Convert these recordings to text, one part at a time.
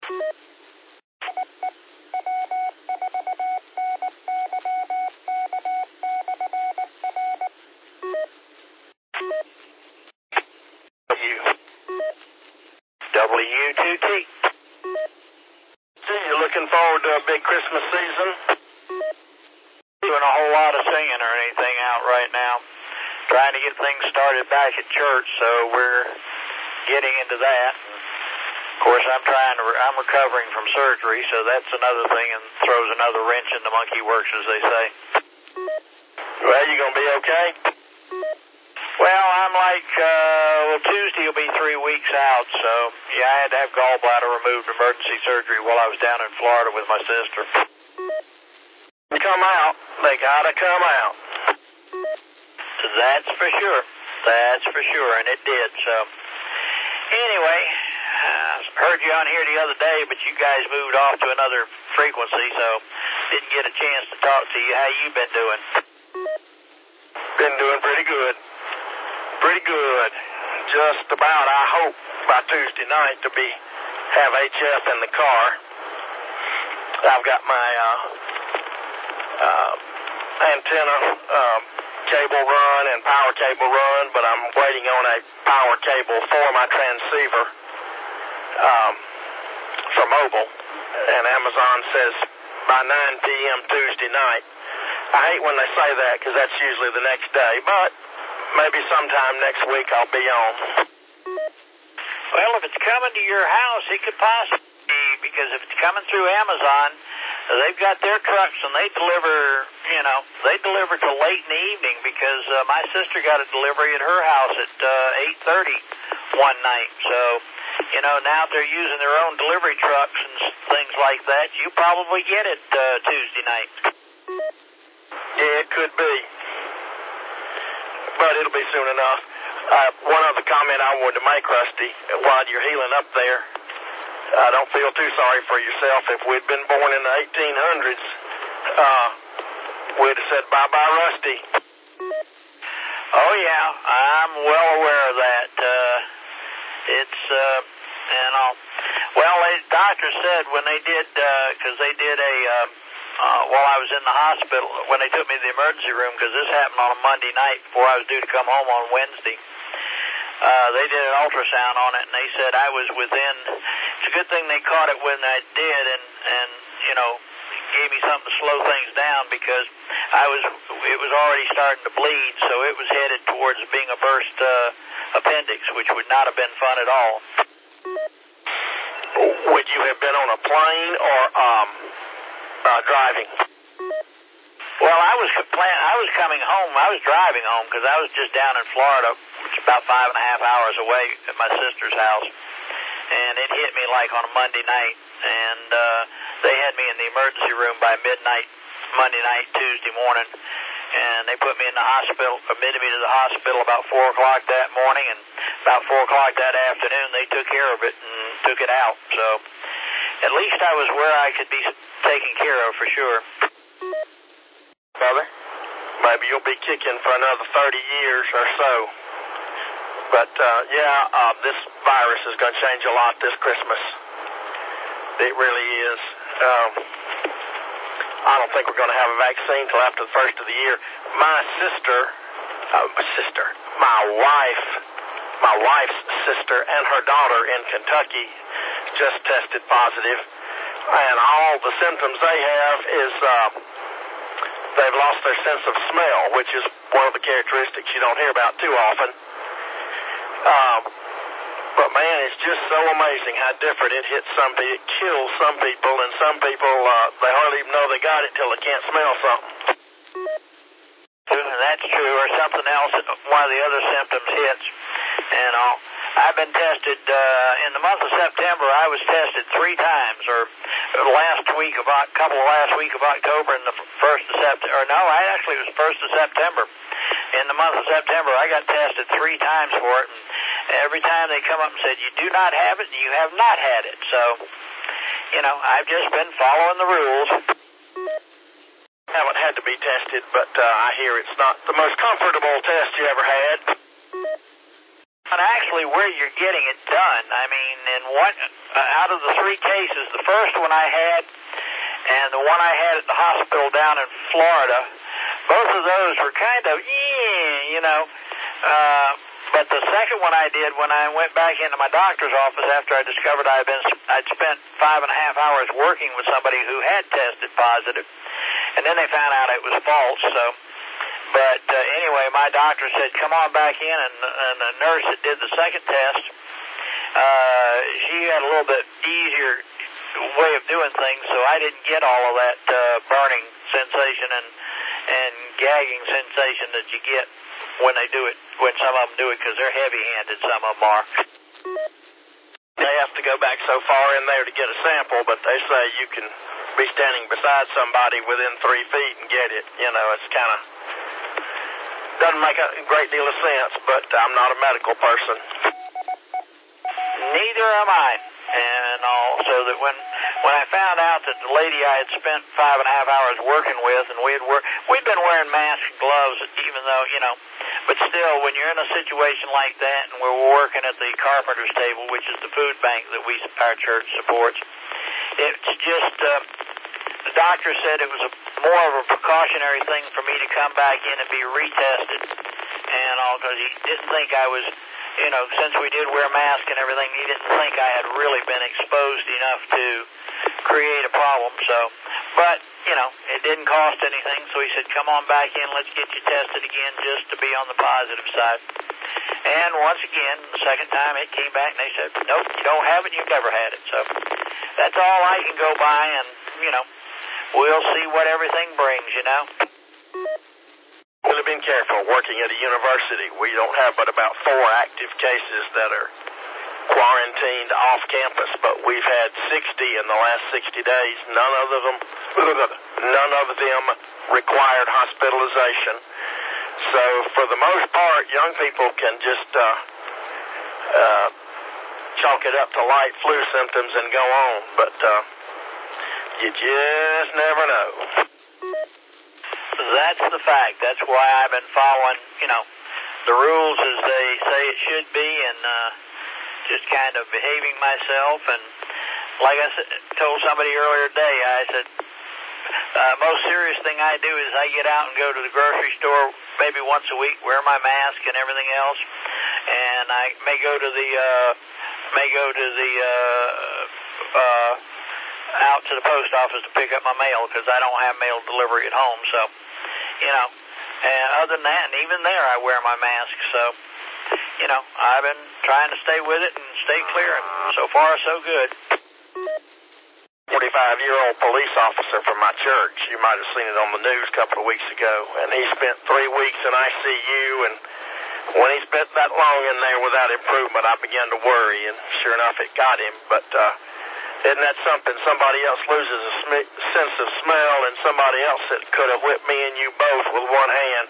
W2T. Gee, you looking forward to a big Christmas season? Doing a whole lot of singing or anything out right now. Trying to get things started back at church, so we're getting into that. Of course, I'm recovering from surgery, so that's another thing and throws another wrench in the monkey works, as they say. Well, you gonna be okay? Well, I'm like, Tuesday will be 3 weeks out, so yeah, I had to have gallbladder removed, emergency surgery while I was down in Florida with my sister. Come out. They gotta come out. That's for sure. That's for sure, and it did, so. Anyway, heard you on here the other day, but you guys moved off to another frequency, so didn't get a chance to talk to you. How you been doing? Been doing pretty good. Pretty good. Just about, I hope, by Tuesday night to have HF in the car. I've got my antenna cable run and power cable run, but I'm waiting on a power cable for my transceiver for mobile. And Amazon says by 9 p.m. Tuesday night. I hate when they say that because that's usually the next day, but maybe sometime next week I'll be on. Well, if it's coming to your house, it could possibly be, because if it's coming through Amazon, they've got their trucks and they deliver till late in the evening, because my sister got a delivery at her house at 8:30 one night. So, now they're using their own delivery trucks and things like that. You probably get it Tuesday night. Yeah, it could be. But it'll be soon enough. One other comment I wanted to make, Rusty, while you're healing up there, I don't feel too sorry for yourself. If we'd been born in the 1800s, we'd have said bye-bye, Rusty. Oh, yeah, I'm well aware of that. The doctor said when they did, because they did while I was in the hospital, when they took me to the emergency room, because this happened on a Monday night before I was due to come home on Wednesday, they did an ultrasound on it, and they said I was within, it's a good thing they caught it when I did, and gave me something to slow things down, because it was already starting to bleed, so it was headed towards being a burst appendix, which would not have been fun at all. Would you have been on a plane or driving? Well, I was coming home. I was driving home because I was just down in Florida, which is about 5.5 hours away at my sister's house. And it hit me like on a Monday night. And they had me in the emergency room by midnight, Monday night, Tuesday morning. And they put me in the hospital, admitted me to the hospital about 4 o'clock that morning. And about 4 o'clock that afternoon, they took care of it and took it out. So at least I was where I could be taken care of for sure. Brother, maybe you'll be kicking for another 30 years or so. But, this virus is going to change a lot this Christmas. It really is. I don't think we're going to have a vaccine till after the first of the year. My wife's sister and her daughter in Kentucky just tested positive. And all the symptoms they have is they've lost their sense of smell, which is one of the characteristics you don't hear about too often. But man, it's just so amazing how different it hits some people. It kills some people, and some people, they hardly even know they got it till they can't smell something. That's true, or something else, one of the other symptoms hits. And I've been tested, in the month of September, I was tested 3 times, or the last week of October and the 1st of September, it was 1st of September. In the month of September, I got tested 3 times for it, and every time they come up and said, you do not have it, and you have not had it. So, I've just been following the rules. Haven't had to be tested, but I hear it's not the most comfortable test you ever had. And actually where you're getting it done. I mean, in one out of the three cases, the first one I had and the one I had at the hospital down in Florida, both of those were kind of, but the second one I did when I went back into my doctor's office after I discovered I'd spent 5.5 hours working with somebody who had tested positive, and then they found out it was false. So, but anyway, my doctor said, come on back in, and the nurse that did the second test, she had a little bit easier way of doing things, so I didn't get all of that burning sensation and gagging sensation that you get when they do it, when some of them do it, because they're heavy-handed, some of them are. They have to go back so far in there to get a sample, but they say you can be standing beside somebody within 3 feet and get it. It's kind of, doesn't make a great deal of sense, but I'm not a medical person. Neither am I. And also that when I found out that the lady I had spent 5.5 hours working with, and we'd been wearing masks and gloves, even though, but still, when you're in a situation like that, and we're working at the Carpenter's Table, which is the food bank that our church supports, it's just, the doctor said it was more of a precautionary thing for me to come back in and be retested, and all, because he didn't think I was, since we did wear masks and everything, he didn't think I had really been exposed enough to create a problem. So, but, it didn't cost anything, so he said, come on back in, let's get you tested again just to be on the positive side. And once again, the second time it came back, and they said, nope, you don't have it, you've never had it. So that's all I can go by, and, we'll see what everything brings, Really been careful working at a university. We don't have but about 4 active cases that are quarantined off campus, but we've had 60 in the last 60 days. None of them required hospitalization. So for the most part, young people can just chalk it up to light flu symptoms and go on, but you just never know. That's the fact. That's why I've been following, the rules as they say it should be, and just kind of behaving myself. And like I told somebody earlier today, I said, most serious thing I do is I get out and go to the grocery store maybe once a week, wear my mask and everything else, and I may go to the out to the post office to pick up my mail because I don't have mail delivery at home. So, and other than that, and even there I wear my mask. So, I've been trying to stay with it and stay clear, and so far so good. 45-year-old police officer from my church, you might have seen it on the news a couple of weeks ago, and he spent 3 weeks in ICU, and when he spent that long in there without improvement, I began to worry, and sure enough, it got him. But isn't that something? Somebody else loses a sense of smell, and somebody else that could have whipped me and you both with one hand.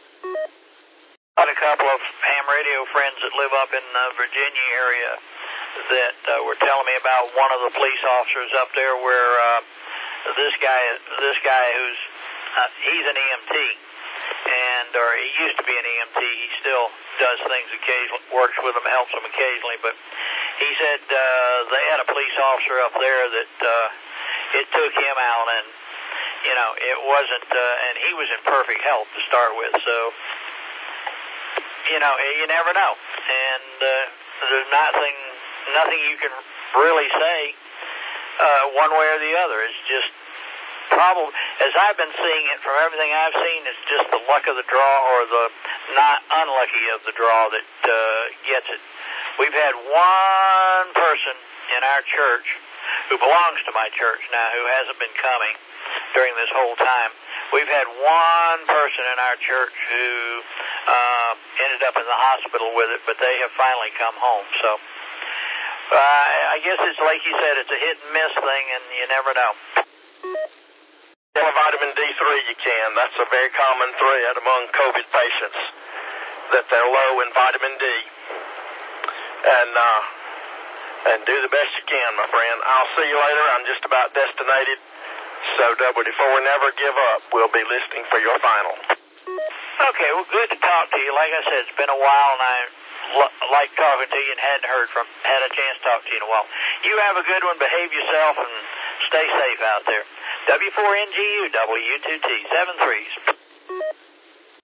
I had a couple of ham radio friends that live up in the Virginia area that were telling me about one of the police officers up there where this guy who's he's an EMT, or he used to be an EMT. He still does things occasionally, works with them, helps them occasionally, but he said they had a police officer up there that it took him out, and it wasn't, and he was in perfect health to start with, so you never know, and there's nothing you can really say one way or the other. It's just probably, as I've been seeing it from everything I've seen, it's just the luck of the draw or the not unlucky of the draw that gets it. We've had one person in our church who belongs to my church now who hasn't been coming during this whole time. We've had one person in our church who ended up in the hospital with it, but they have finally come home. So I guess it's like you said, it's a hit and miss thing, and you never know. Vitamin D3 you can. That's a very common thread among COVID patients, that they're low in vitamin D. And do the best you can, my friend. I'll see you later. I'm just about destinated. So WD4 never give up. We'll be listening for your final. Okay, well, good to talk to you. Like I said, it's been a while, and I like talking to you and hadn't had a chance to talk to you in a while. You have a good one. Behave yourself and stay safe out there. W4NGU, W2T, 7 3s.